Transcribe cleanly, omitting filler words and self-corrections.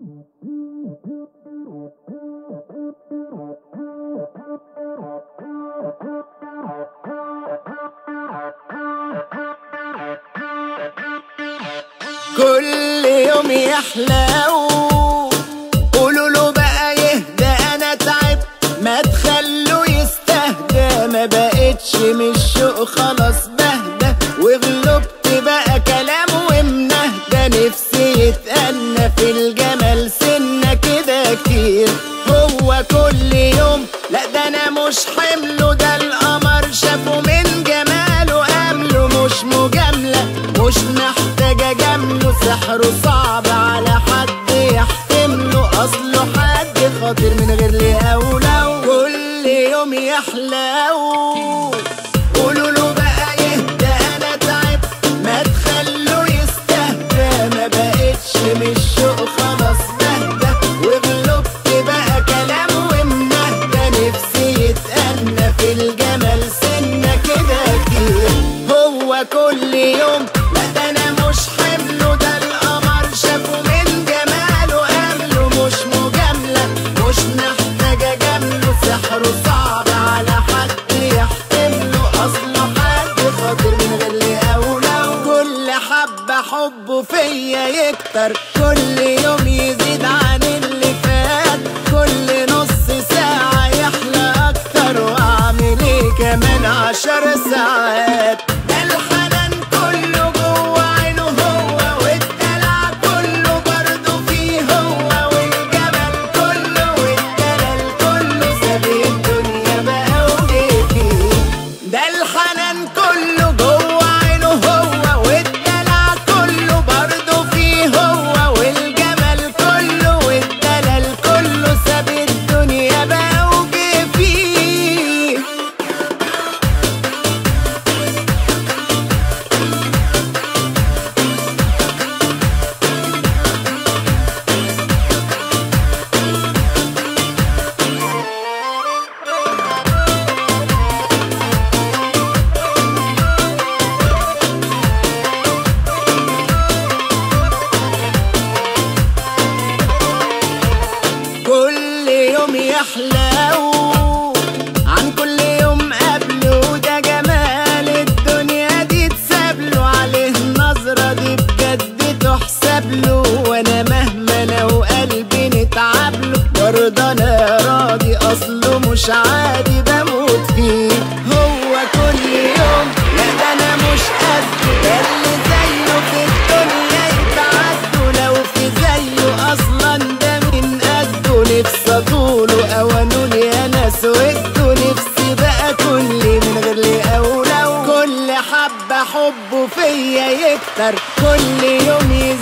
كل يوم يحلو، قولوا له بقى يهدى، انا تعبت ما تخلوا يستهدى، ما بقتش من الشوق خلاص بهدى، وغلبت بقى كلام ومنهدى، نفسي يتأنى في الجمال سنة كده كتير، هو كل يوم لا ده انا مش حمله، ده القمر شافه من جماله قبله، مش مجاملة مش محتاجة جمله، سحره صعب على حد يحتمله، اصله حد خاطر من غير ليه اولى، كل يوم يحلو، قولوا له بقى يهدى، انا تعبت ما تخلوا يستهدى، ما بقتش من الشوق خلاص بهدى، وغلبت بقى كلام ومنهدى، نفسي يتأنى في الجمال سنة كده كتير، هو كل يوم لا ده انا مش حمله، ده القمر شافه من جماله قبله، مش مجاملة مش محتاجة جمله، سحره صعب على حد يحتمله، اصله حد خاطر من غير ليه اولى، كل حبة حبه فيا يكتر، كل يوم يزيد عن اللي فات، كل نص ساعة يحلى اكتر، واعمل ايه كمان 10 ساعات، ده الحنان كله جوه عينه هو، والدلع كله برضه فيه هو، والجمال كله والدلال كله، ساب الدنيا بقى وجه فيه، ده الحنان كله جوه عينه هو، والدلع كله برضه فيه هو، والجمال كله والدلال كله، ساب الدنيا بقى وجه فيه. كل يوم يحلو عن كل يوم قبله، ده جمال الدنيا دي تسابله، عليه النظرة دي بجد تحسب له، وانا مهما لو قلبي نتعبله، برضه انا راضي اصله مش عادي بموت فيه، هو كل يوم لا ده انا مش قده، ده اللي زيه في الدنيا يتعدوا، لو في زيه اصلا ده من قده، نفسي اطوله اوانوني انا سويته، نفسي بقى كل من غير ليه اولى، كل حبة حبه فيا يكتر، كل يوم